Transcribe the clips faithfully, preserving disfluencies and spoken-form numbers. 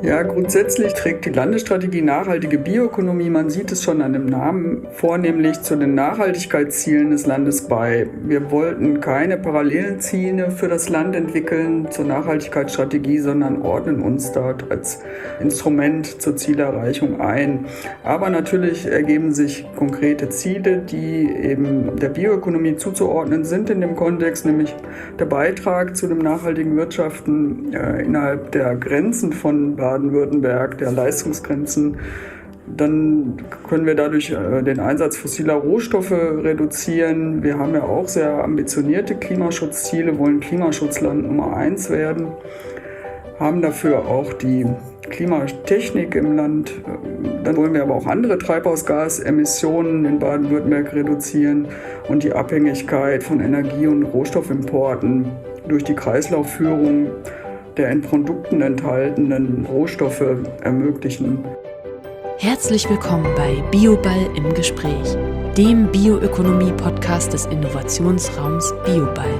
Ja, grundsätzlich trägt die Landesstrategie Nachhaltige Bioökonomie, man sieht es schon an dem Namen, vornehmlich zu den Nachhaltigkeitszielen des Landes bei. Wir wollten keine parallelen Ziele für das Land entwickeln zur Nachhaltigkeitsstrategie, sondern ordnen uns dort als Instrument zur Zielerreichung ein. Aber natürlich ergeben sich konkrete Ziele, die eben der Bioökonomie zuzuordnen sind in dem Kontext, nämlich der Beitrag zu dem nachhaltigen Wirtschaften äh, innerhalb der Grenzen von Baden-Württemberg, der Leistungsgrenzen. Dann können wir dadurch äh, den Einsatz fossiler Rohstoffe reduzieren. Wir haben ja auch sehr ambitionierte Klimaschutzziele, wollen Klimaschutzland Nummer eins werden, haben dafür auch die Klimatechnik im Land. Dann wollen wir aber auch andere Treibhausgasemissionen in Baden-Württemberg reduzieren und die Abhängigkeit von Energie- und Rohstoffimporten durch die Kreislaufführung der in Produkten enthaltenen Rohstoffe ermöglichen. Herzlich willkommen bei Bioball im Gespräch, dem Bioökonomie-Podcast des Innovationsraums Bioball.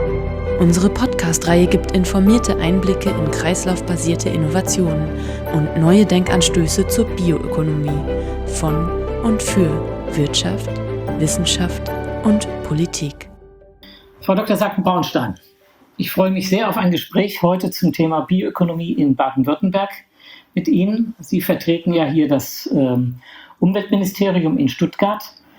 Unsere Podcast-Reihe gibt informierte Einblicke in kreislaufbasierte Innovationen und neue Denkanstöße zur Bioökonomie von und für Wirtschaft, Wissenschaft und Politik. Frau Doktor Sacken-Braunstein, ich freue mich sehr auf ein Gespräch heute zum Thema Bioökonomie in Baden-Württemberg mit Ihnen. Sie vertreten ja hier das ähm, Umweltministerium in Stuttgart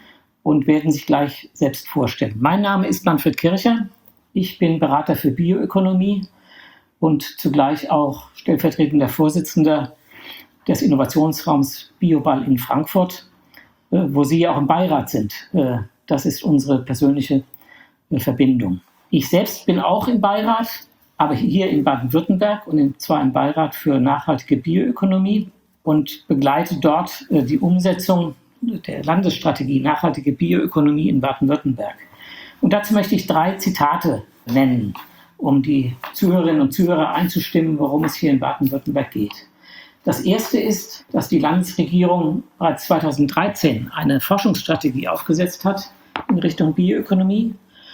und werden sich gleich selbst vorstellen. Mein Name ist Manfred Kircher. Ich bin Berater für Bioökonomie und zugleich auch stellvertretender Vorsitzender des Innovationsraums Bioball in Frankfurt, äh, wo Sie ja auch im Beirat sind. Äh, das ist unsere persönliche äh, Verbindung. Ich selbst bin auch im Beirat, aber hier in Baden-Württemberg und in, zwar im Beirat für nachhaltige Bioökonomie und begleite dort äh, die Umsetzung der Landesstrategie Nachhaltige Bioökonomie in Baden-Württemberg. Und dazu möchte ich drei Zitate nennen, um die Zuhörerinnen und Zuhörer einzustimmen, worum es hier in Baden-Württemberg geht. Das erste ist, dass die Landesregierung bereits zweitausenddreizehn eine Forschungsstrategie aufgesetzt hat in Richtung Bioökonomie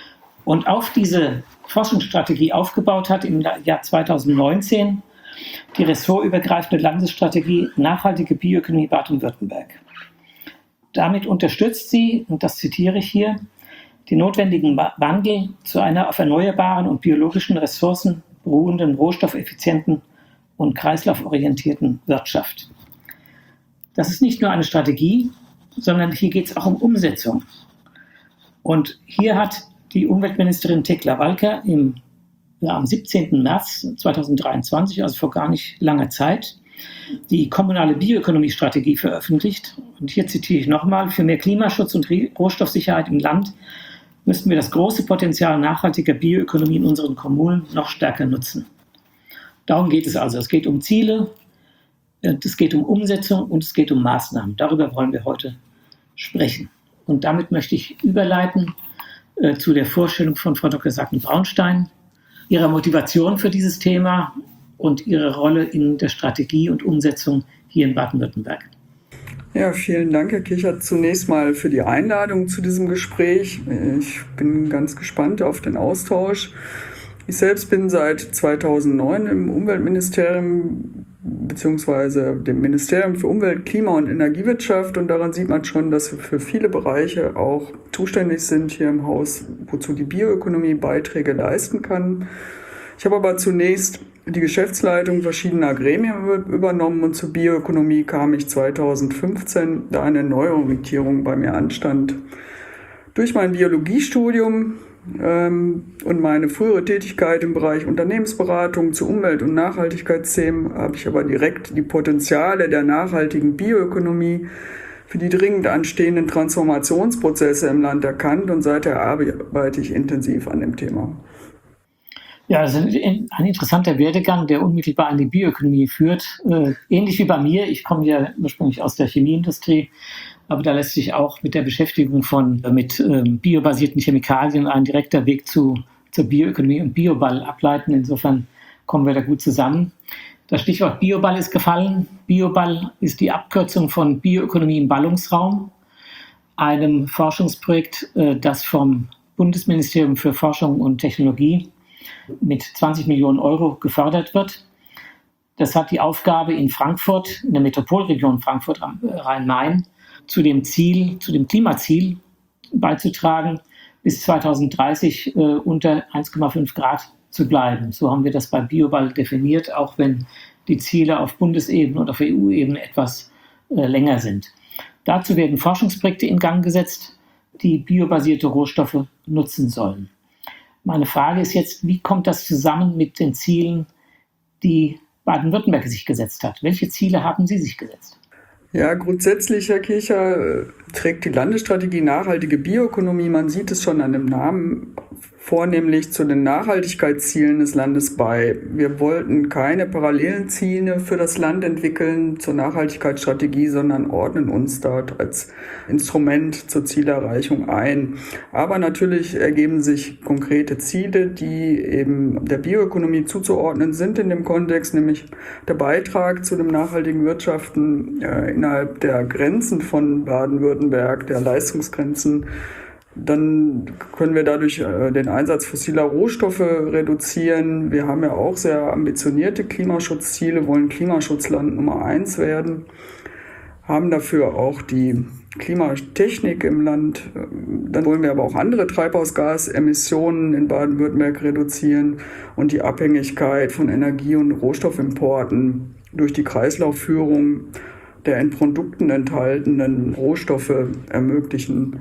und auf diese Forschungsstrategie aufgebaut hat im Jahr zweitausendneunzehn die ressortübergreifende Landesstrategie Nachhaltige Bioökonomie Baden-Württemberg. Damit unterstützt sie, und das zitiere ich hier, den notwendigen Wandel zu einer auf erneuerbaren und biologischen Ressourcen beruhenden, rohstoffeffizienten und kreislauforientierten Wirtschaft. Das ist nicht nur eine Strategie, sondern hier geht es auch um Umsetzung. Und hier hat die Umweltministerin Thekla Walker im, ja, am siebzehnten März zweitausenddreiundzwanzig, also vor gar nicht langer Zeit, die kommunale Bioökonomiestrategie veröffentlicht. Und hier zitiere ich nochmal: Für mehr Klimaschutz und Rohstoffsicherheit im Land müssten wir das große Potenzial nachhaltiger Bioökonomie in unseren Kommunen noch stärker nutzen. Darum geht es also. Es geht um Ziele, es geht um Umsetzung und es geht um Maßnahmen. Darüber wollen wir heute sprechen. Und damit möchte ich überleiten äh, zu der Vorstellung von Frau Doktor Sacken-Braunstein, ihrer Motivation für dieses Thema und ihre Rolle in der Strategie und Umsetzung hier in Baden-Württemberg. Ja, vielen Dank, Herr Kircher, zunächst mal für die Einladung zu diesem Gespräch. Ich bin ganz gespannt auf den Austausch. Ich selbst bin seit zweitausendneun im Umweltministerium bzw. dem Ministerium für Umwelt, Klima und Energiewirtschaft, und daran sieht man schon, dass wir für viele Bereiche auch zuständig sind hier im Haus, wozu die Bioökonomie Beiträge leisten kann. Ich habe aber zunächst die Geschäftsleitung verschiedener Gremien übernommen und zur Bioökonomie kam ich zweitausendfünfzehn, da eine Neuorientierung bei mir anstand. Durch mein Biologiestudium ähm, und meine frühere Tätigkeit im Bereich Unternehmensberatung zu Umwelt- und Nachhaltigkeitsthemen habe ich aber direkt die Potenziale der nachhaltigen Bioökonomie für die dringend anstehenden Transformationsprozesse im Land erkannt und seither arbeite ich intensiv an dem Thema. Ja, das ist ein interessanter Werdegang, der unmittelbar an die Bioökonomie führt. Äh, ähnlich wie bei mir. Ich komme ja ursprünglich aus der Chemieindustrie, aber da lässt sich auch mit der Beschäftigung von mit ähm, biobasierten Chemikalien ein direkter Weg zu, zur Bioökonomie und Bioball ableiten. Insofern kommen wir da gut zusammen. Das Stichwort Bioball ist gefallen. Bioball ist die Abkürzung von Bioökonomie im Ballungsraum, einem Forschungsprojekt, äh, das vom Bundesministerium für Forschung und Technologie mit zwanzig Millionen Euro gefördert wird. Das hat die Aufgabe, in Frankfurt, in der Metropolregion Frankfurt-Rhein-Main, zu dem Ziel, zu dem Klimaziel beizutragen, bis zweitausenddreißig äh, unter eins Komma fünf Grad zu bleiben. So haben wir das bei BioBall definiert, auch wenn die Ziele auf Bundesebene und auf E U-Ebene etwas äh, länger sind. Dazu werden Forschungsprojekte in Gang gesetzt, die biobasierte Rohstoffe nutzen sollen. Meine Frage ist jetzt, wie kommt das zusammen mit den Zielen, die Baden-Württemberg sich gesetzt hat? Welche Ziele haben Sie sich gesetzt? Ja, grundsätzlich, Herr Kircher, trägt die Landesstrategie Nachhaltige Bioökonomie, man sieht es schon an dem Namen, vornehmlich zu den Nachhaltigkeitszielen des Landes bei. Wir wollten keine parallelen Ziele für das Land entwickeln zur Nachhaltigkeitsstrategie, sondern ordnen uns dort als Instrument zur Zielerreichung ein. Aber natürlich ergeben sich konkrete Ziele, die eben der Bioökonomie zuzuordnen sind in dem Kontext, nämlich der Beitrag zu dem nachhaltigen Wirtschaften äh, innerhalb der Grenzen von Baden-Württemberg, der Leistungsgrenzen. Dann können wir dadurch äh, den Einsatz fossiler Rohstoffe reduzieren. Wir haben ja auch sehr ambitionierte Klimaschutzziele, wollen Klimaschutzland Nummer eins werden, haben dafür auch die Klimatechnik im Land. Dann wollen wir aber auch andere Treibhausgasemissionen in Baden-Württemberg reduzieren und die Abhängigkeit von Energie- und Rohstoffimporten durch die Kreislaufführung der in Produkten enthaltenen Rohstoffe ermöglichen.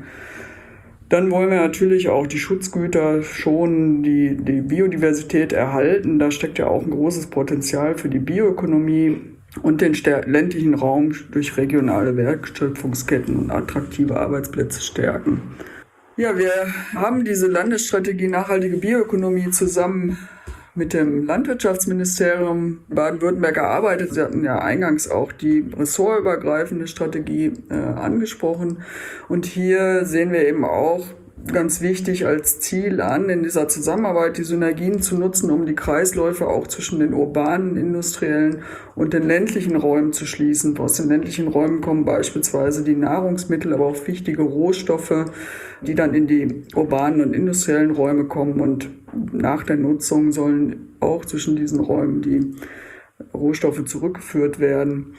Dann wollen wir natürlich auch die Schutzgüter schonen, die, die Biodiversität erhalten. Da steckt ja auch ein großes Potenzial für die Bioökonomie und den ländlichen Raum durch regionale Wertschöpfungsketten und attraktive Arbeitsplätze stärken. Ja, wir haben diese Landesstrategie Nachhaltige Bioökonomie zusammen mit dem Landwirtschaftsministerium Baden-Württemberg erarbeitet. Sie hatten ja eingangs auch die ressortübergreifende Strategie äh, angesprochen. Und hier sehen wir eben auch ganz wichtig als Ziel an, in dieser Zusammenarbeit die Synergien zu nutzen, um die Kreisläufe auch zwischen den urbanen, industriellen und den ländlichen Räumen zu schließen. Aus den ländlichen Räumen kommen beispielsweise die Nahrungsmittel, aber auch wichtige Rohstoffe, die dann in die urbanen und industriellen Räume kommen, und nach der Nutzung sollen auch zwischen diesen Räumen die Rohstoffe zurückgeführt werden.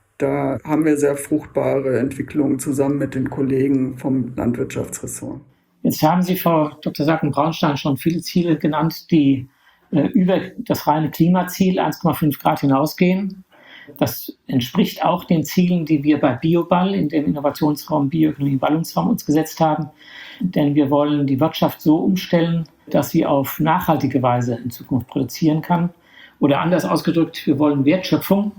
Da haben wir sehr fruchtbare Entwicklungen zusammen mit den Kollegen vom Landwirtschaftsressort. Jetzt haben Sie, Frau Doktor Sacken-Braunstein, schon viele Ziele genannt, die äh, über das reine Klimaziel eins Komma fünf Grad hinausgehen. Das entspricht auch den Zielen, die wir bei BioBall in dem Innovationsraum Bioökonomie Ballungsraum uns gesetzt haben. Denn wir wollen die Wirtschaft so umstellen, dass sie auf nachhaltige Weise in Zukunft produzieren kann. Oder anders ausgedrückt, wir wollen Wertschöpfung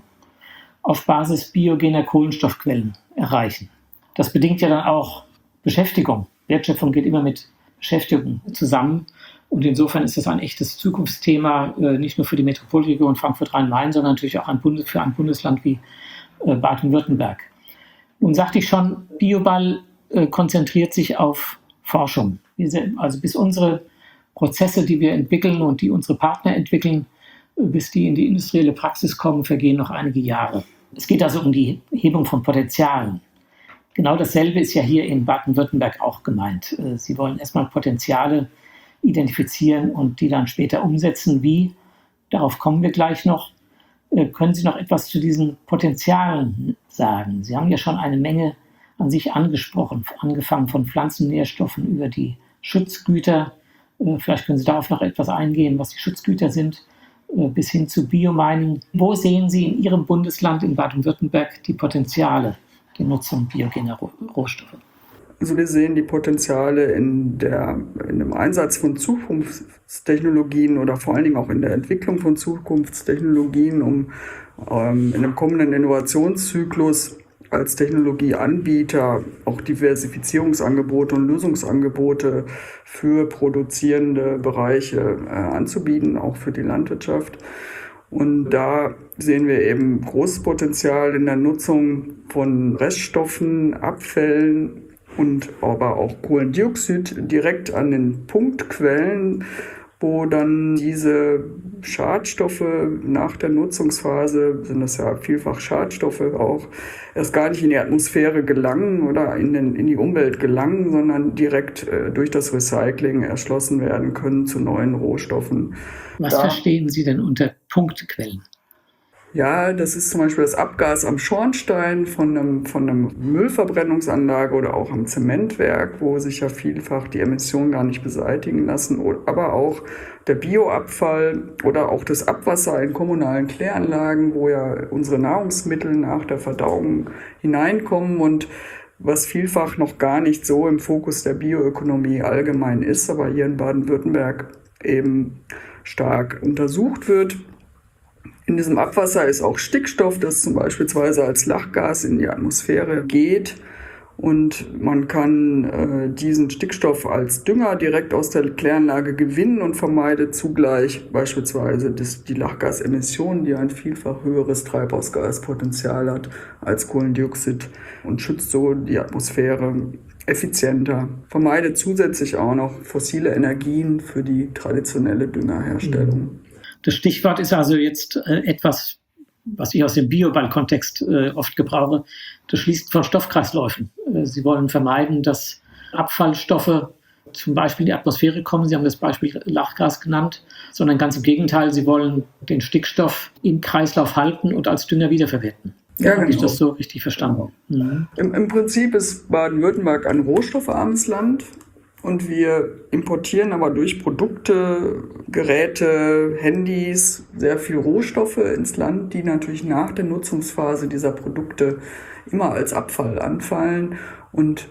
auf Basis biogener Kohlenstoffquellen erreichen. Das bedingt ja dann auch Beschäftigung. Wertschöpfung geht immer mit Beschäftigung zusammen. Und insofern ist das ein echtes Zukunftsthema, nicht nur für die Metropolregion Frankfurt-Rhein-Main, sondern natürlich auch für ein Bundesland wie Baden-Württemberg. Nun sagte ich schon, BioBall konzentriert sich auf Forschung. Also bis unsere Prozesse, die wir entwickeln und die unsere Partner entwickeln, bis die in die industrielle Praxis kommen, vergehen noch einige Jahre. Es geht also um die Hebung von Potenzialen. Genau dasselbe ist ja hier in Baden-Württemberg auch gemeint. Sie wollen erstmal Potenziale identifizieren und die dann später umsetzen. Wie? Darauf kommen wir gleich noch. Können Sie noch etwas zu diesen Potenzialen sagen? Sie haben ja schon eine Menge an sich angesprochen, angefangen von Pflanzennährstoffen über die Schutzgüter. Vielleicht können Sie darauf noch etwas eingehen, was die Schutzgüter sind, bis hin zu Biomining. Wo sehen Sie in Ihrem Bundesland, in Baden-Württemberg, die Potenziale der Nutzung biogener Rohstoffe? Also wir sehen die Potenziale in, der, in dem Einsatz von Zukunftstechnologien oder vor allen Dingen auch in der Entwicklung von Zukunftstechnologien, um ähm, in einem kommenden Innovationszyklus als Technologieanbieter auch Diversifizierungsangebote und Lösungsangebote für produzierende Bereiche äh, anzubieten, auch für die Landwirtschaft. Und da sehen wir eben großes Potenzial in der Nutzung von Reststoffen, Abfällen und aber auch Kohlendioxid direkt an den Punktquellen, wo dann diese Schadstoffe nach der Nutzungsphase, sind das ja vielfach Schadstoffe auch, erst gar nicht in die Atmosphäre gelangen oder in, den, in die Umwelt gelangen, sondern direkt äh, durch das Recycling erschlossen werden können zu neuen Rohstoffen. Was da, verstehen Sie denn unter Punktquellen? Ja, das ist zum Beispiel das Abgas am Schornstein von einem, von einem Müllverbrennungsanlage oder auch am Zementwerk, wo sich ja vielfach die Emissionen gar nicht beseitigen lassen. Aber auch der Bioabfall oder auch das Abwasser in kommunalen Kläranlagen, wo ja unsere Nahrungsmittel nach der Verdauung hineinkommen und was vielfach noch gar nicht so im Fokus der Bioökonomie allgemein ist, aber hier in Baden-Württemberg eben stark untersucht wird. In diesem Abwasser ist auch Stickstoff, das zum Beispiel als Lachgas in die Atmosphäre geht. Und man kann äh, diesen Stickstoff als Dünger direkt aus der Kläranlage gewinnen und vermeidet zugleich beispielsweise das, die Lachgasemissionen, die ein vielfach höheres Treibhausgaspotenzial hat als Kohlendioxid und schützt so die Atmosphäre effizienter. Vermeidet zusätzlich auch noch fossile Energien für die traditionelle Düngerherstellung. Das Stichwort ist also jetzt äh, etwas, was ich aus dem Bioball-Kontext äh, oft gebrauche. Das schließt von Stoffkreisläufen. Äh, Sie wollen vermeiden, dass Abfallstoffe zum Beispiel in die Atmosphäre kommen. Sie haben das Beispiel Lachgas genannt, sondern ganz im Gegenteil. Sie wollen den Stickstoff im Kreislauf halten und als Dünger wiederverwerten. Ja, Habe genau. ich das so richtig verstanden? Mhm. Im, Im Prinzip ist Baden-Württemberg ein rohstoffarmes Land. Und wir importieren aber durch Produkte, Geräte, Handys sehr viel Rohstoffe ins Land, die natürlich nach der Nutzungsphase dieser Produkte immer als Abfall anfallen und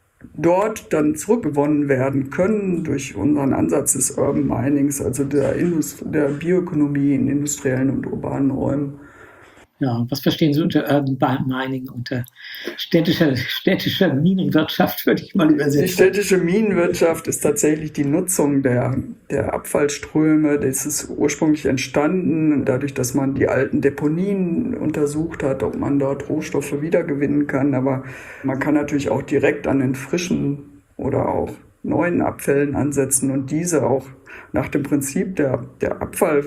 dort dann zurückgewonnen werden können durch unseren Ansatz des Urban Minings, also der, Indust- der Bioökonomie in industriellen und urbanen Räumen. Ja, was verstehen Sie unter Urban Mining, unter städtischer, städtischer Minenwirtschaft, würde ich mal übersetzen? Die städtische Minenwirtschaft ist tatsächlich die Nutzung der, der Abfallströme. Das ist ursprünglich entstanden, dadurch, dass man die alten Deponien untersucht hat, ob man dort Rohstoffe wiedergewinnen kann. Aber man kann natürlich auch direkt an den frischen oder auch neuen Abfällen ansetzen und diese auch nach dem Prinzip der, der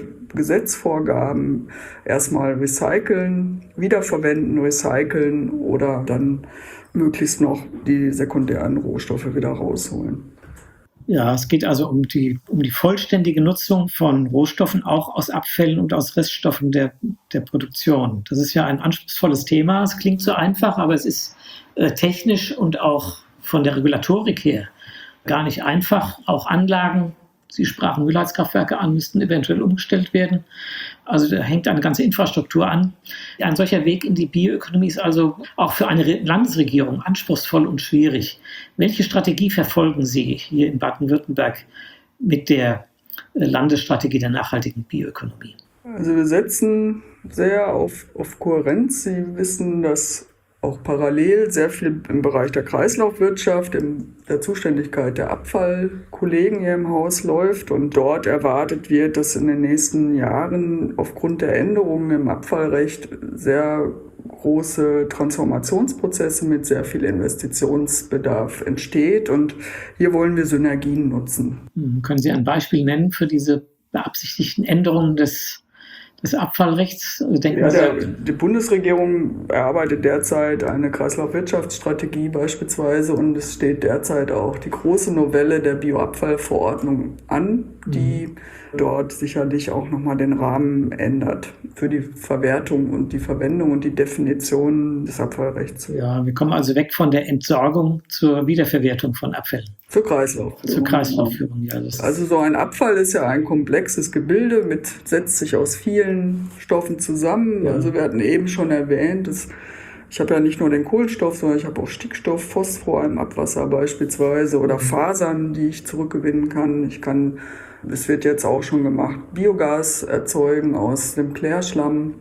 Abfallgesetzvorgaben erstmal recyceln, wiederverwenden, recyceln oder dann möglichst noch die sekundären Rohstoffe wieder rausholen. Ja, es geht also um die, um die vollständige Nutzung von Rohstoffen, auch aus Abfällen und aus Reststoffen der, der Produktion. Das ist ja ein anspruchsvolles Thema. Es klingt so einfach, aber es ist äh, technisch und auch von der Regulatorik her gar nicht einfach. Auch Anlagen, Sie sprachen Müllheizkraftwerke an, müssten eventuell umgestellt werden. Also da hängt eine ganze Infrastruktur an. Ein solcher Weg in die Bioökonomie ist also auch für eine Landesregierung anspruchsvoll und schwierig. Welche Strategie verfolgen Sie hier in Baden-Württemberg mit der Landesstrategie der nachhaltigen Bioökonomie? Also wir setzen sehr auf, auf Kohärenz. Sie wissen, dass auch parallel sehr viel im Bereich der Kreislaufwirtschaft, in der Zuständigkeit der Abfallkollegen hier im Haus läuft. Und dort erwartet wird, dass in den nächsten Jahren aufgrund der Änderungen im Abfallrecht sehr große Transformationsprozesse mit sehr viel Investitionsbedarf entsteht. Und hier wollen wir Synergien nutzen. Können Sie ein Beispiel nennen für diese beabsichtigten Änderungen des des Abfallrechts? Denken ja, Sie, der, die Bundesregierung erarbeitet derzeit eine Kreislaufwirtschaftsstrategie beispielsweise und es steht derzeit auch die große Novelle der Bioabfallverordnung an, die mhm. dort sicherlich auch nochmal den Rahmen ändert für die Verwertung und die Verwendung und die Definition des Abfallrechts. Ja, wir kommen also weg von der Entsorgung zur Wiederverwertung von Abfällen. Zur Kreislaufführung. Zur Kreislaufführung, ja. Das also so ein Abfall ist ja ein komplexes Gebilde, mit, setzt sich aus vielen Stoffen zusammen. Ja. Also wir hatten eben schon erwähnt, dass ich habe ja nicht nur den Kohlenstoff, sondern ich habe auch Stickstoff, Phosphor im Abwasser beispielsweise oder Fasern, die ich zurückgewinnen kann. Ich kann, es wird jetzt auch schon gemacht, Biogas erzeugen aus dem Klärschlamm.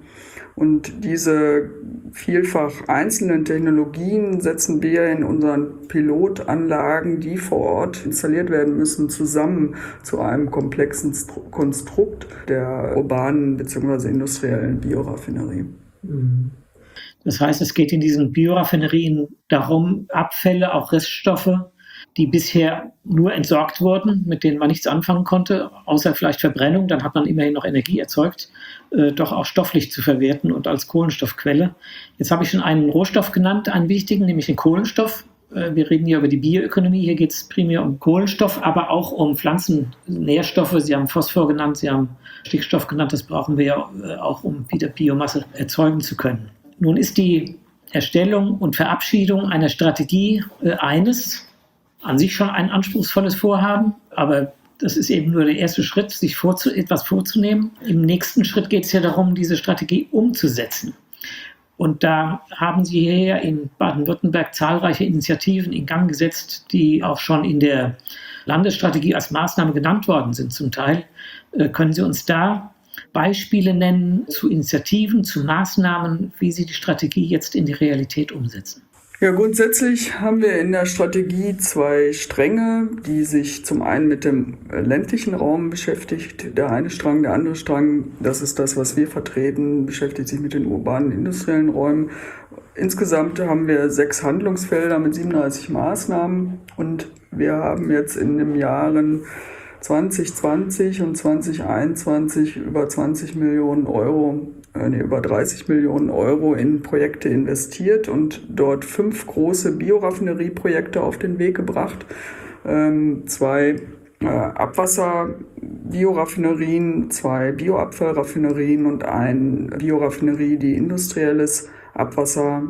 Und diese vielfach einzelnen Technologien setzen wir in unseren Pilotanlagen, die vor Ort installiert werden müssen, zusammen zu einem komplexen Konstrukt der urbanen bzw. industriellen Bioraffinerie. Das heißt, es geht in diesen Bioraffinerien darum, Abfälle, auch Reststoffe, die bisher nur entsorgt wurden, mit denen man nichts anfangen konnte, außer vielleicht Verbrennung, dann hat man immerhin noch Energie erzeugt, äh, doch auch stofflich zu verwerten und als Kohlenstoffquelle. Jetzt habe ich schon einen Rohstoff genannt, einen wichtigen, nämlich den Kohlenstoff. Wir reden hier über die Bioökonomie. Hier geht es primär um Kohlenstoff, aber auch um Pflanzennährstoffe. Sie haben Phosphor genannt, Sie haben Stickstoff genannt. Das brauchen wir ja auch, um wieder Biomasse erzeugen zu können. Nun ist die Erstellung und Verabschiedung einer Strategie eines, an sich schon ein anspruchsvolles Vorhaben, aber das ist eben nur der erste Schritt, sich vorzu- etwas vorzunehmen. Im nächsten Schritt geht es ja darum, diese Strategie umzusetzen. Und da haben Sie hier in Baden-Württemberg zahlreiche Initiativen in Gang gesetzt, die auch schon in der Landesstrategie als Maßnahme genannt worden sind zum Teil. Äh, können Sie uns da Beispiele nennen zu Initiativen, zu Maßnahmen, wie Sie die Strategie jetzt in die Realität umsetzen? Ja, grundsätzlich haben wir in der Strategie zwei Stränge, die sich zum einen mit dem ländlichen Raum beschäftigt. Der eine Strang, der andere Strang, das ist das, was wir vertreten, beschäftigt sich mit den urbanen industriellen Räumen. Insgesamt haben wir sechs Handlungsfelder mit siebenunddreißig Maßnahmen und wir haben jetzt in den Jahren zwanzig zwanzig und zwanzig einundzwanzig über zwanzig Millionen Euro, äh, nee, über dreißig Millionen Euro in Projekte investiert und dort fünf große Bioraffinerieprojekte auf den Weg gebracht. Ähm, zwei äh, Abwasser-Bioraffinerien, zwei Bioabfallraffinerien und eine Bioraffinerie, die industrielles Abwasser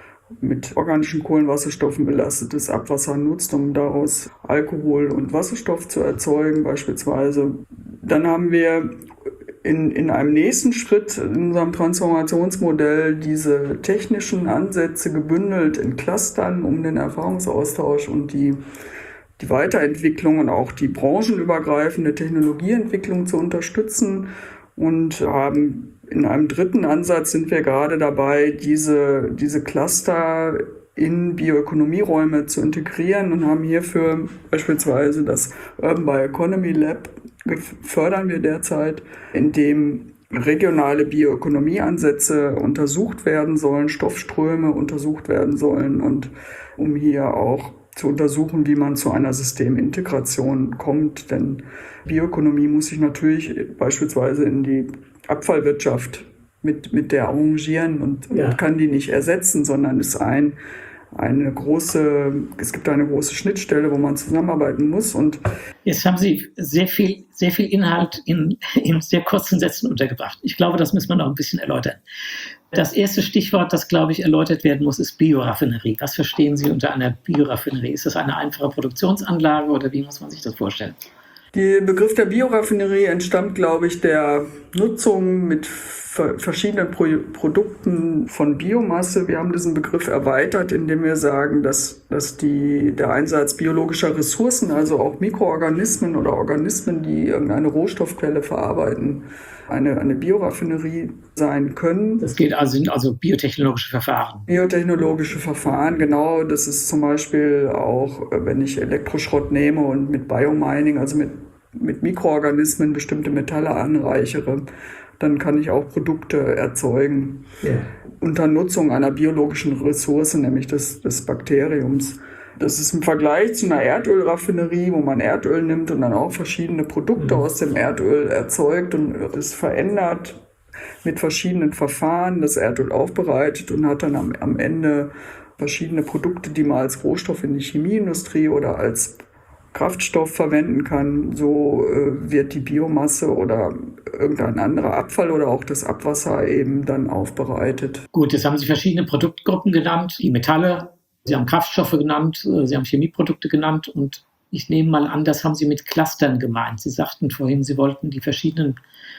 mit organischen Kohlenwasserstoffen belastetes Abwasser nutzt, um daraus Alkohol und Wasserstoff zu erzeugen beispielsweise. Dann haben wir in, in einem nächsten Schritt in unserem Transformationsmodell diese technischen Ansätze gebündelt in Clustern, um den Erfahrungsaustausch und die, die Weiterentwicklung und auch die branchenübergreifende Technologieentwicklung zu unterstützen und haben in einem dritten Ansatz sind wir gerade dabei, diese, diese Cluster in Bioökonomieräume zu integrieren und haben hierfür beispielsweise das Urban Bioeconomy Lab fördern wir derzeit, in dem regionale Bioökonomieansätze untersucht werden sollen, Stoffströme untersucht werden sollen und um hier auch zu untersuchen, wie man zu einer Systemintegration kommt. Denn Bioökonomie muss sich natürlich beispielsweise in die Abfallwirtschaft mit, mit der arrangieren und, ja. und kann die nicht ersetzen, sondern ist ein, eine große, es gibt eine große Schnittstelle, wo man zusammenarbeiten muss. Und jetzt haben Sie sehr viel, sehr viel Inhalt in, in sehr kurzen Sätzen untergebracht. Ich glaube, das muss man noch ein bisschen erläutern. Das erste Stichwort, das, glaube ich, erläutert werden muss, ist Bioraffinerie. Was verstehen Sie unter einer Bioraffinerie? Ist das eine einfache Produktionsanlage oder wie muss man sich das vorstellen? Der Begriff der Bioraffinerie entstammt, glaube ich, der Nutzung mit verschiedenen Pro- Produkten von Biomasse. Wir haben diesen Begriff erweitert, indem wir sagen, dass, dass die, der Einsatz biologischer Ressourcen, also auch Mikroorganismen oder Organismen, die irgendeine Rohstoffquelle verarbeiten, eine, eine Bioraffinerie sein können. Das geht also, sind also biotechnologische Verfahren. Biotechnologische Verfahren, genau. Das ist zum Beispiel auch, wenn ich Elektroschrott nehme und mit Biomining, also mit, mit Mikroorganismen bestimmte Metalle anreichere, dann kann ich auch Produkte erzeugen. Yeah. Unter Nutzung einer biologischen Ressource, nämlich des, des Bakteriums. Das ist im Vergleich zu einer Erdölraffinerie, wo man Erdöl nimmt und dann auch verschiedene Produkte mhm. aus dem Erdöl erzeugt und es verändert mit verschiedenen Verfahren, das Erdöl aufbereitet und hat dann am, am Ende verschiedene Produkte, die man als Rohstoff in die Chemieindustrie oder als Kraftstoff verwenden kann. So äh, wird die Biomasse oder irgendein anderer Abfall oder auch das Abwasser eben dann aufbereitet. Gut, jetzt haben Sie verschiedene Produktgruppen genannt, die Metalle, Sie haben Kraftstoffe genannt, Sie haben Chemieprodukte genannt und ich nehme mal an, das haben Sie mit Clustern gemeint. Sie sagten vorhin, Sie wollten die verschiedenen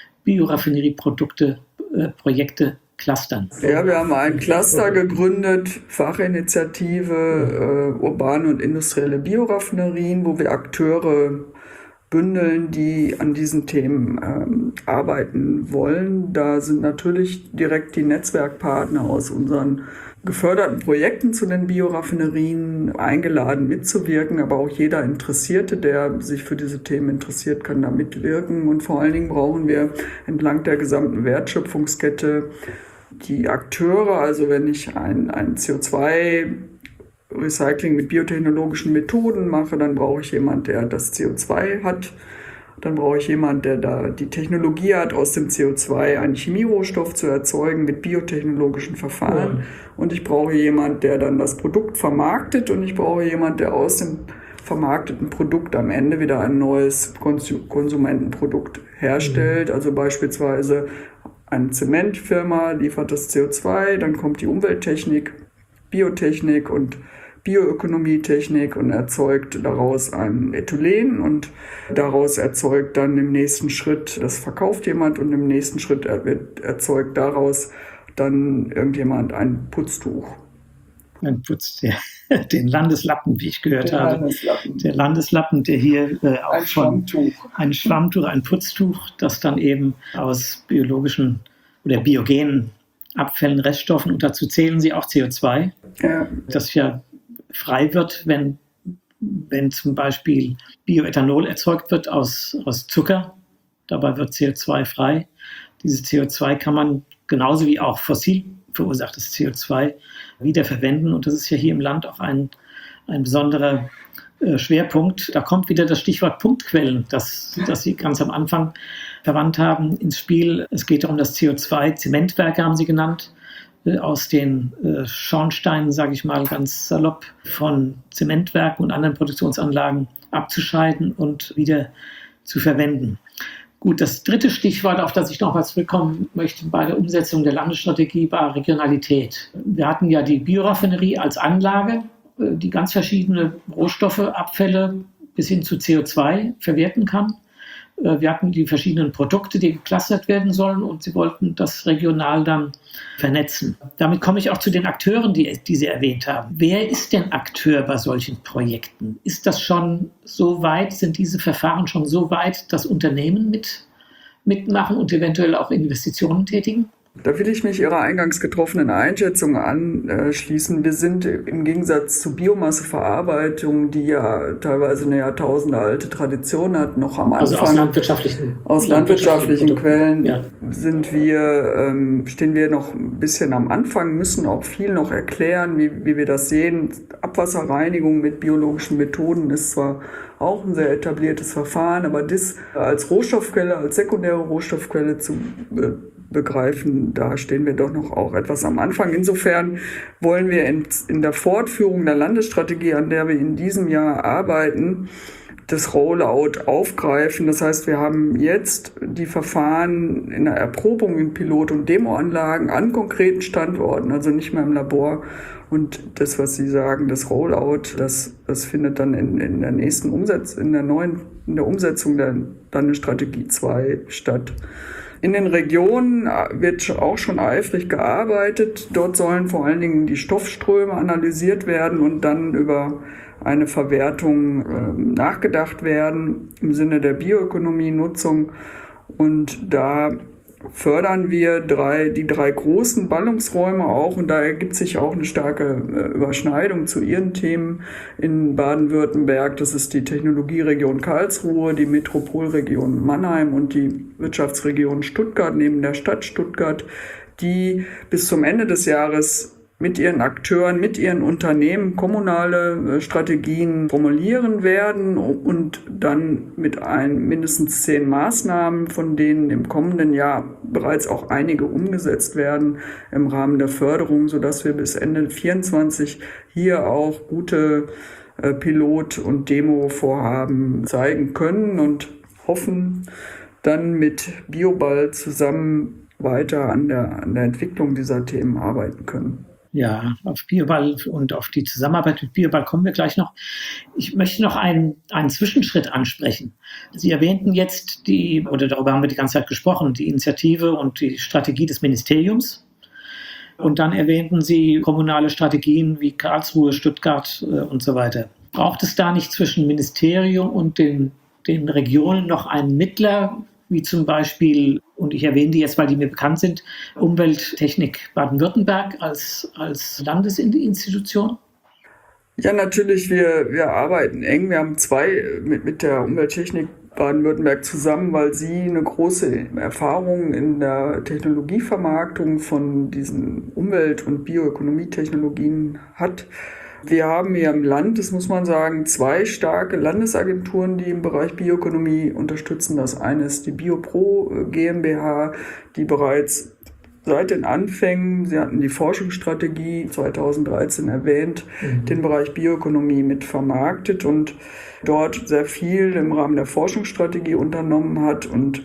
Bioraffinerieprodukte, äh, Projekte clustern. Ja, wir haben ein Cluster gegründet, Fachinitiative äh, urbane und industrielle Bioraffinerien, wo wir Akteure bündeln, die an diesen Themen ähm, arbeiten wollen. Da sind natürlich direkt die Netzwerkpartner aus unseren geförderten Projekten zu den Bioraffinerien eingeladen mitzuwirken, aber auch jeder Interessierte, der sich für diese Themen interessiert, kann da mitwirken. Und vor allen Dingen brauchen wir entlang der gesamten Wertschöpfungskette die Akteure, also wenn ich ein, ein C O zwei Recycling mit biotechnologischen Methoden mache, dann brauche ich jemanden, der das C O zwei hat, Dann brauche ich jemanden, der da die Technologie hat, aus dem C O zwei einen Chemierohstoff zu erzeugen mit biotechnologischen Verfahren. Ja. Und ich brauche jemanden, der dann das Produkt vermarktet. Und ich brauche jemanden, der aus dem vermarkteten Produkt am Ende wieder ein neues Konsumentenprodukt herstellt. Mhm. Also beispielsweise eine Zementfirma liefert das C O zwei, dann kommt die Umwelttechnik, Biotechnik und Bioökonomietechnik und erzeugt daraus ein Ethylen und daraus erzeugt dann im nächsten Schritt, das verkauft jemand und im nächsten Schritt wird erzeugt daraus dann irgendjemand ein Putztuch. Ein Putz, der, den Landeslappen, wie ich gehört der habe. Landeslappen. Der Landeslappen, der hier äh, auch ein schon Schwammtuch. ein Schwammtuch, ein Putztuch, das dann eben aus biologischen oder biogenen Abfällen, Reststoffen, und dazu zählen sie auch C O zwei, ja. das ja frei wird, wenn, wenn zum Beispiel Bioethanol erzeugt wird aus, aus Zucker. Dabei wird C O zwei frei. Dieses C O zwei kann man genauso wie auch fossil verursachtes C O zwei wiederverwenden. Und das ist ja hier im Land auch ein, ein besonderer äh, Schwerpunkt. Da kommt wieder das Stichwort Punktquellen, das, das Sie ganz am Anfang verwandt haben, ins Spiel. Es geht darum, dass C O zwei, Zementwerke haben Sie genannt, äh, aus den äh, Schornsteinen, sage ich mal ganz salopp, von Zementwerken und anderen Produktionsanlagen abzuscheiden und wieder zu verwenden. Gut, das dritte Stichwort, auf das ich nochmal zurückkommen möchte bei der Umsetzung der Landesstrategie, war Regionalität. Wir hatten ja die Bioraffinerie als Anlage, die ganz verschiedene Rohstoffe, Abfälle bis hin zu C O zwei verwerten kann. Wir hatten die verschiedenen Produkte, die geclustert werden sollen, und sie wollten das regional dann vernetzen. Damit komme ich auch zu den Akteuren, die, die Sie erwähnt haben. Wer ist denn Akteur bei solchen Projekten? Ist das schon so weit, sind diese Verfahren schon so weit, dass Unternehmen mit, mitmachen und eventuell auch Investitionen tätigen? Da will ich mich Ihrer eingangs getroffenen Einschätzung anschließen. Wir sind im Gegensatz zu Biomasseverarbeitung, die ja teilweise eine jahrtausendealte Tradition hat, noch am Anfang. Also aus landwirtschaftlichen, aus landwirtschaftlichen, landwirtschaftlichen Quellen ja. sind wir, ähm, stehen wir noch ein bisschen am Anfang, müssen auch viel noch erklären, wie, wie wir das sehen. Abwasserreinigung mit biologischen Methoden ist zwar auch ein sehr etabliertes Verfahren, aber das als Rohstoffquelle, als sekundäre Rohstoffquelle zu äh, begreifen, da stehen wir doch noch auch etwas am Anfang. Insofern wollen wir in, in der Fortführung der Landesstrategie, an der wir in diesem Jahr arbeiten, das Rollout aufgreifen. Das heißt, wir haben jetzt die Verfahren in der Erprobung in Pilot- und Demoanlagen an konkreten Standorten, also nicht mehr im Labor. Und das, was Sie sagen, das Rollout, das, das findet dann in, in der nächsten Umsetzung, in der neuen, in der Umsetzung der Landesstrategie zwei statt. In den Regionen wird auch schon eifrig gearbeitet. Dort sollen vor allen Dingen die Stoffströme analysiert werden und dann über eine Verwertung äh, nachgedacht werden im Sinne der Bioökonomie-Nutzung. Und da fördern wir drei, die drei großen Ballungsräume auch, und da ergibt sich auch eine starke äh, Überschneidung zu Ihren Themen in Baden-Württemberg. Das ist die Technologieregion Karlsruhe, die Metropolregion Mannheim und die Wirtschaftsregion Stuttgart neben der Stadt Stuttgart, die bis zum Ende des Jahres mit ihren Akteuren, mit ihren Unternehmen kommunale Strategien formulieren werden und dann mit ein, mindestens zehn Maßnahmen, von denen im kommenden Jahr bereits auch einige umgesetzt werden im Rahmen der Förderung, sodass wir bis Ende vierundzwanzig hier auch gute äh, Pilot- und Demo-Vorhaben zeigen können und hoffen, dann mit Bioball zusammen weiter an der, an der Entwicklung dieser Themen arbeiten können. Ja, auf Bioball und auf die Zusammenarbeit mit Bioball kommen wir gleich noch. Ich möchte noch einen, einen Zwischenschritt ansprechen. Sie erwähnten jetzt die, oder darüber haben wir die ganze Zeit gesprochen, die Initiative und die Strategie des Ministeriums. Und dann erwähnten Sie kommunale Strategien wie Karlsruhe, Stuttgart äh, und so weiter. Braucht es da nicht zwischen Ministerium und den, den Regionen noch einen Mittler, wie zum Beispiel, und ich erwähne die jetzt, weil die mir bekannt sind, Umwelttechnik Baden-Württemberg als, als Landesinstitution? Ja, natürlich, wir, wir arbeiten eng. Wir haben zwei mit, mit der Umwelttechnik Baden-Württemberg zusammen, weil sie eine große Erfahrung in der Technologievermarktung von diesen Umwelt- und Bioökonomietechnologien hat. Wir haben hier im Land, das muss man sagen, zwei starke Landesagenturen, die im Bereich Bioökonomie unterstützen. Das eine ist die BioPro GmbH, die bereits seit den Anfängen, Sie hatten die Forschungsstrategie zweitausenddreizehn erwähnt, mhm. den Bereich Bioökonomie mit vermarktet und dort sehr viel im Rahmen der Forschungsstrategie unternommen hat. Und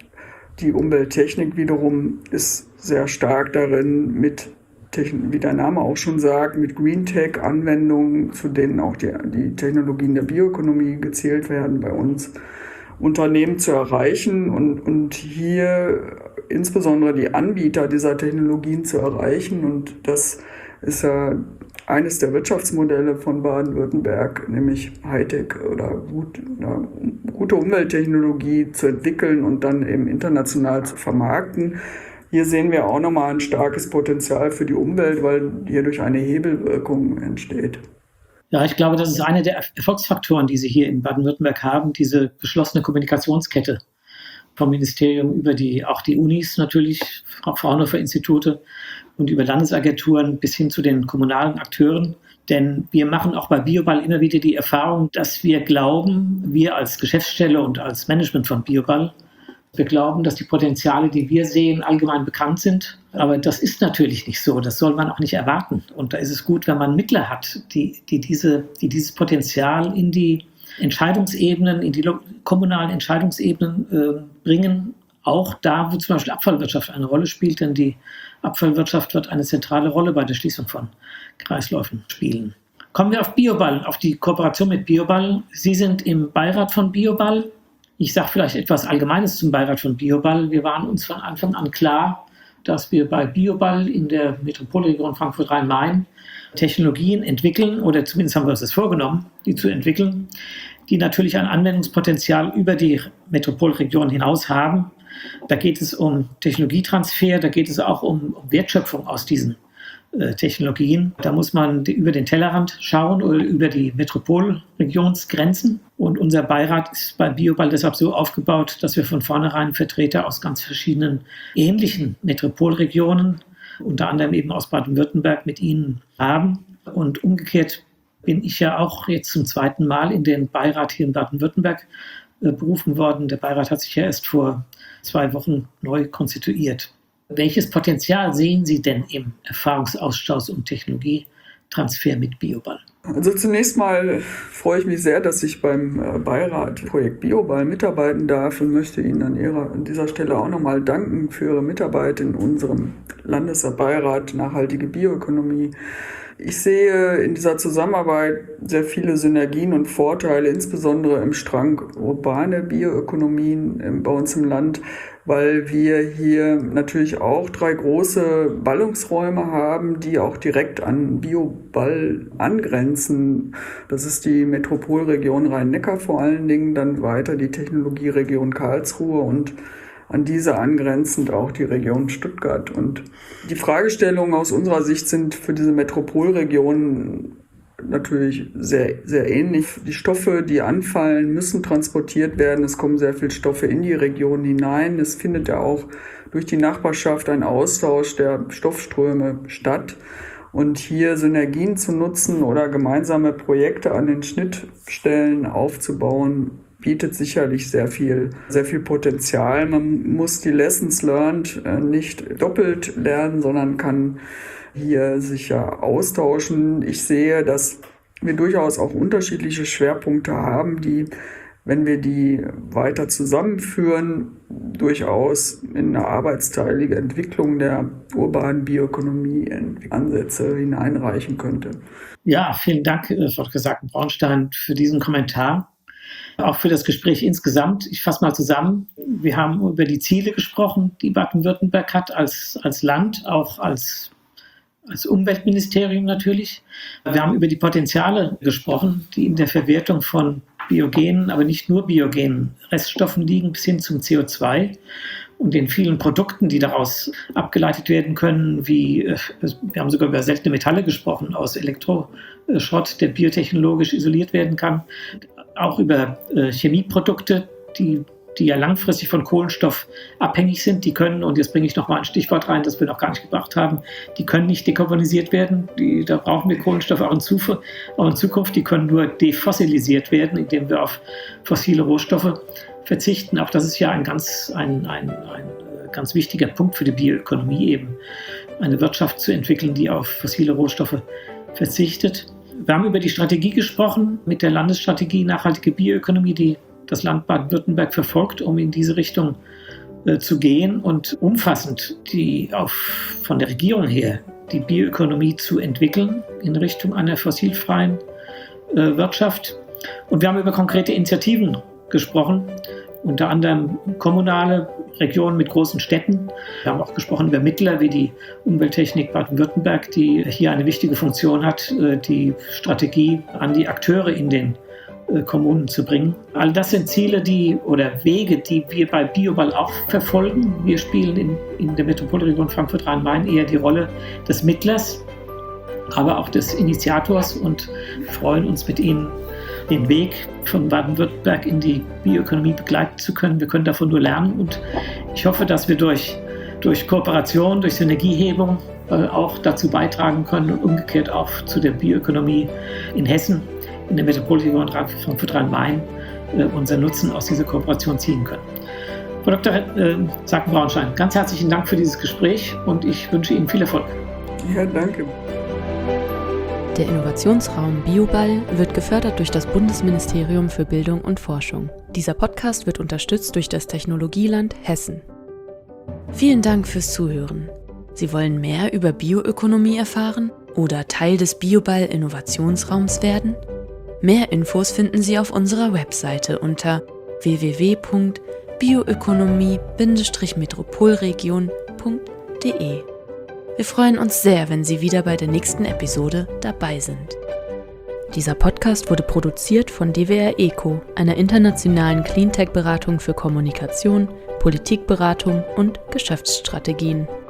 die Umwelttechnik wiederum ist sehr stark darin, mit, wie der Name auch schon sagt, mit Green Tech Anwendungen, zu denen auch die, die Technologien der Bioökonomie gezählt werden, bei uns Unternehmen zu erreichen und, und hier insbesondere die Anbieter dieser Technologien zu erreichen. Und das ist ja eines der Wirtschaftsmodelle von Baden-Württemberg, nämlich Hightech oder, gut, oder gute Umwelttechnologie zu entwickeln und dann eben international zu vermarkten. Hier sehen wir auch nochmal ein starkes Potenzial für die Umwelt, weil hierdurch eine Hebelwirkung entsteht. Ja, ich glaube, das ist einer der Erfolgsfaktoren, die Sie hier in Baden-Württemberg haben, diese geschlossene Kommunikationskette vom Ministerium über die, auch die Unis natürlich, Fraunhofer-Institute und über Landesagenturen bis hin zu den kommunalen Akteuren. Denn wir machen auch bei Bioball immer wieder die Erfahrung, dass wir glauben, wir als Geschäftsstelle und als Management von Bioball, wir glauben, dass die Potenziale, die wir sehen, allgemein bekannt sind. Aber das ist natürlich nicht so. Das soll man auch nicht erwarten. Und da ist es gut, wenn man Mittler hat, die, die, diese, die dieses Potenzial in die Entscheidungsebenen, in die kommunalen Entscheidungsebenen äh, bringen. Auch da, wo zum Beispiel Abfallwirtschaft eine Rolle spielt. Denn die Abfallwirtschaft wird eine zentrale Rolle bei der Schließung von Kreisläufen spielen. Kommen wir auf Bioball, auf die Kooperation mit Bioball. Sie sind im Beirat von Bioball. Ich sage vielleicht etwas Allgemeines zum Beirat von Bioball. Wir waren uns von Anfang an klar, dass wir bei Bioball in der Metropolregion Frankfurt-Rhein-Main Technologien entwickeln, oder zumindest haben wir uns das vorgenommen, die zu entwickeln, die natürlich ein Anwendungspotenzial über die Metropolregion hinaus haben. Da geht es um Technologietransfer, da geht es auch um Wertschöpfung aus diesen äh, Technologien. Da muss man die, über den Tellerrand schauen oder über die Metropolregionsgrenzen. Und unser Beirat ist bei Bioball deshalb so aufgebaut, dass wir von vornherein Vertreter aus ganz verschiedenen ähnlichen Metropolregionen, unter anderem eben aus Baden-Württemberg, mit ihnen haben. Und umgekehrt bin ich ja auch jetzt zum zweiten Mal in den Beirat hier in Baden-Württemberg äh, berufen worden. Der Beirat hat sich ja erst vor zwei Wochen neu konstituiert. Welches Potenzial sehen Sie denn im Erfahrungsaustausch und Technologietransfer mit Bioball? Also zunächst mal freue ich mich sehr, dass ich beim Beirat Projekt Bioball mitarbeiten darf und möchte Ihnen an, ihrer, an dieser Stelle auch nochmal danken für Ihre Mitarbeit in unserem Landesbeirat Nachhaltige Bioökonomie. Ich sehe in dieser Zusammenarbeit sehr viele Synergien und Vorteile, insbesondere im Strang urbane Bioökonomien bei uns im Land, weil wir hier natürlich auch drei große Ballungsräume haben, die auch direkt an Bioball angrenzen. Das ist die Metropolregion Rhein-Neckar vor allen Dingen, dann weiter die Technologieregion Karlsruhe und an diese angrenzend auch die Region Stuttgart. Und die Fragestellungen aus unserer Sicht sind für diese Metropolregionen natürlich sehr, sehr ähnlich. Die Stoffe, die anfallen, müssen transportiert werden. Es kommen sehr viele Stoffe in die Region hinein. Es findet ja auch durch die Nachbarschaft ein Austausch der Stoffströme statt. Und hier Synergien zu nutzen oder gemeinsame Projekte an den Schnittstellen aufzubauen, bietet sicherlich sehr viel, sehr viel Potenzial. Man muss die Lessons learned nicht doppelt lernen, sondern kann hier sich ja austauschen. Ich sehe, dass wir durchaus auch unterschiedliche Schwerpunkte haben, die, wenn wir die weiter zusammenführen, durchaus in eine arbeitsteilige Entwicklung der urbanen Bioökonomie Ansätze hineinreichen könnte. Ja, vielen Dank, Frau Doktor Sacken-Braunstein, für diesen Kommentar. Auch für das Gespräch insgesamt. Ich fasse mal zusammen. Wir haben über die Ziele gesprochen, die Baden-Württemberg hat als, als Land, auch als, als Umweltministerium natürlich. Wir haben über die Potenziale gesprochen, die in der Verwertung von biogenen, aber nicht nur biogenen Reststoffen liegen, bis hin zum C O zwei und den vielen Produkten, die daraus abgeleitet werden können, wie, wir haben sogar über seltene Metalle gesprochen, aus Elektroschrott, der biotechnologisch isoliert werden kann. Auch über äh, Chemieprodukte, die die ja langfristig von Kohlenstoff abhängig sind, die können, und jetzt bringe ich nochmal ein Stichwort rein, das wir noch gar nicht gebracht haben, die können nicht dekarbonisiert werden. Die, da brauchen wir Kohlenstoff auch in, Zuf- auch in Zukunft. Die können nur defossilisiert werden, indem wir auf fossile Rohstoffe verzichten. Auch das ist ja ein ganz, ein, ein, ein ganz wichtiger Punkt für die Bioökonomie, eben eine Wirtschaft zu entwickeln, die auf fossile Rohstoffe verzichtet. Wir haben über die Strategie gesprochen, mit der Landesstrategie Nachhaltige Bioökonomie, die das Land Baden-Württemberg verfolgt, um in diese Richtung äh, zu gehen und umfassend die auf, von der Regierung her die Bioökonomie zu entwickeln in Richtung einer fossilfreien äh, Wirtschaft. Und wir haben über konkrete Initiativen gesprochen, unter anderem kommunale Regionen mit großen Städten. Wir haben auch gesprochen über Mittler wie die Umwelttechnik Baden-Württemberg, die hier eine wichtige Funktion hat, die Strategie an die Akteure in den Kommunen zu bringen. All das sind Ziele, die oder Wege, die wir bei Bioball auch verfolgen. Wir spielen in, in der Metropolregion Frankfurt-Rhein-Main eher die Rolle des Mittlers, aber auch des Initiators und freuen uns mit Ihnen, den Weg von Baden-Württemberg in die Bioökonomie begleiten zu können. Wir können davon nur lernen und ich hoffe, dass wir durch, durch Kooperation, durch Synergiehebung äh, auch dazu beitragen können und umgekehrt auch zu der Bioökonomie in Hessen, in der Metropolregion Frankfurt-Rhein-Main, äh, unseren Nutzen aus dieser Kooperation ziehen können. Frau Doktor äh, Sacken-Braunstein, ganz herzlichen Dank für dieses Gespräch und ich wünsche Ihnen viel Erfolg. Ja, danke. Der Innovationsraum Bioball wird gefördert durch das Bundesministerium für Bildung und Forschung. Dieser Podcast wird unterstützt durch das Technologieland Hessen. Vielen Dank fürs Zuhören. Sie wollen mehr über Bioökonomie erfahren oder Teil des Bioball Innovationsraums werden? Mehr Infos finden Sie auf unserer Webseite unter w w w punkt bioökonomie Bindestrich metropolregion punkt d e. Wir freuen uns sehr, wenn Sie wieder bei der nächsten Episode dabei sind. Dieser Podcast wurde produziert von D W R ECO, einer internationalen Cleantech-Beratung für Kommunikation, Politikberatung und Geschäftsstrategien.